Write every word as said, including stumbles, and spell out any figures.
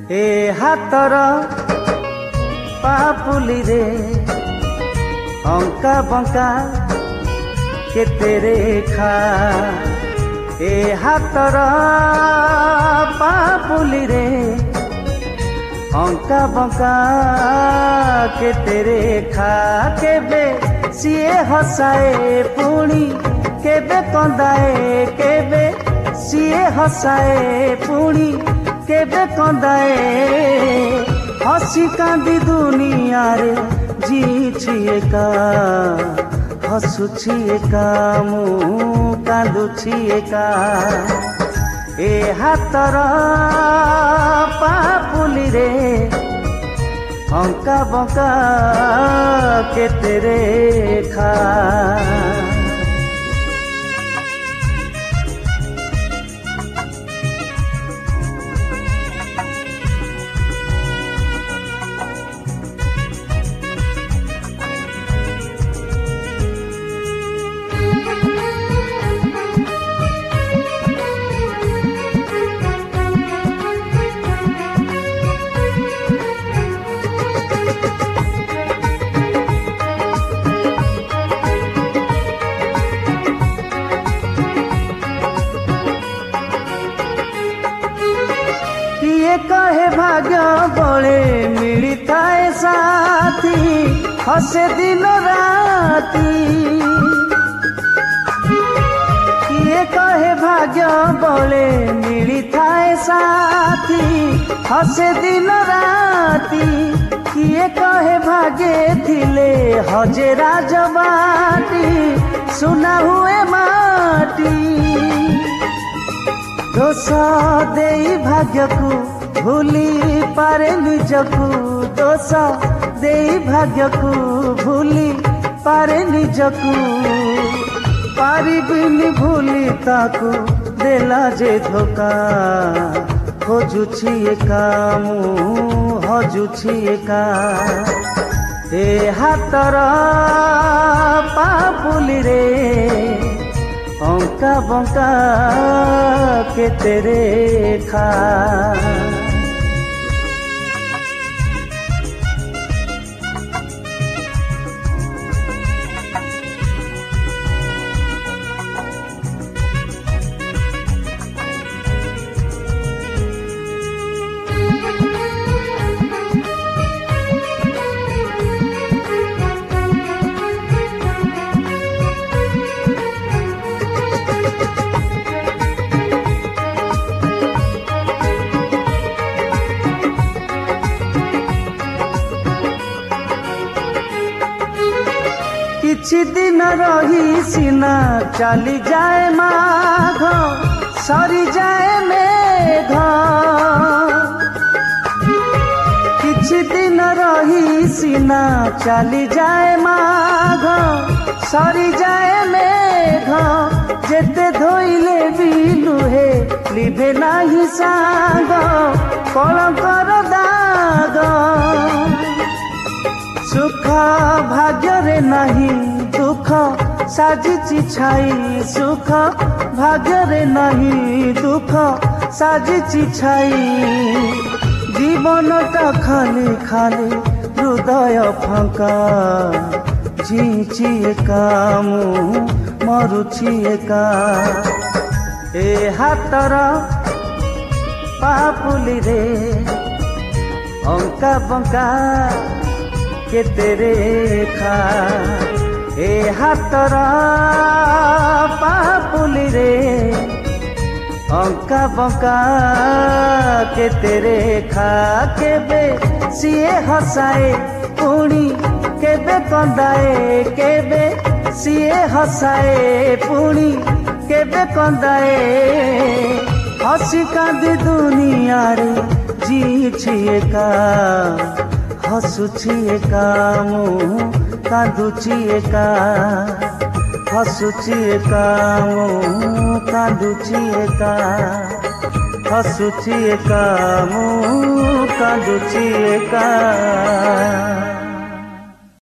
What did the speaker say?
ए हातर पापुली रे अंका बंका केते रेखा ए हातर पापुली रे अंका बंका केते रेखा केबे सिए हसाए पुणी केबे कंदाए केबे सिए हसाए पुणी केबे कंदाए हसी कांदी दुनिया रे जीछि एका हसुछि एका मु कांदुछि एका ए हातर पापुली रे अंका बंका केते रेखा कहे भाग्य बड़े मिली थाए साथी हसे दिन राती किए कहे भाग्य बड़े मिली थाए साथी हसे दिन राती किए कहे भाग्य थिले हजे राजबाटी सुना हुए माटी दोष देई भाग्य को भूली पारे निजकू दोष देई भाग्य को भूली पारे निजकू पारिबिनी भूली ताकू देला जे धोखा खोजुछि एका मु हजुछि एका ए हातर पापुली रे अंका बंका केते रेखा किछि दिन रही सीना चली जाए माघ सरी जाए मेघ किछि दिन रही सीना चली जाए माघ सरी जाए मेघ जेते धोइले भी लुहे लिभे नाही साग कलंकर दाग सुख भाग्य रे नहीं दुख साजिछि छाई सुख भाग्य रे नहीं दुख साजिछि छाई जीवन टा खाली खाली हृदय फांका जीछि एका मु मरुछि एका ए हातर पापुली रे अंका बंका केते रेखा ए हातर पापुली रे अंका बंका केते रेखा केबे सिए हसाए पुणी केबे कंदाए केबे सिए हसाए पुणी केबे कंदाए हसी कांदी दुनिया रे जीछि एका हसुछि एका मु कांदुछि एका हसुछि एका मु कांदुछि एका हसुछि एका मु कांदुछि एका।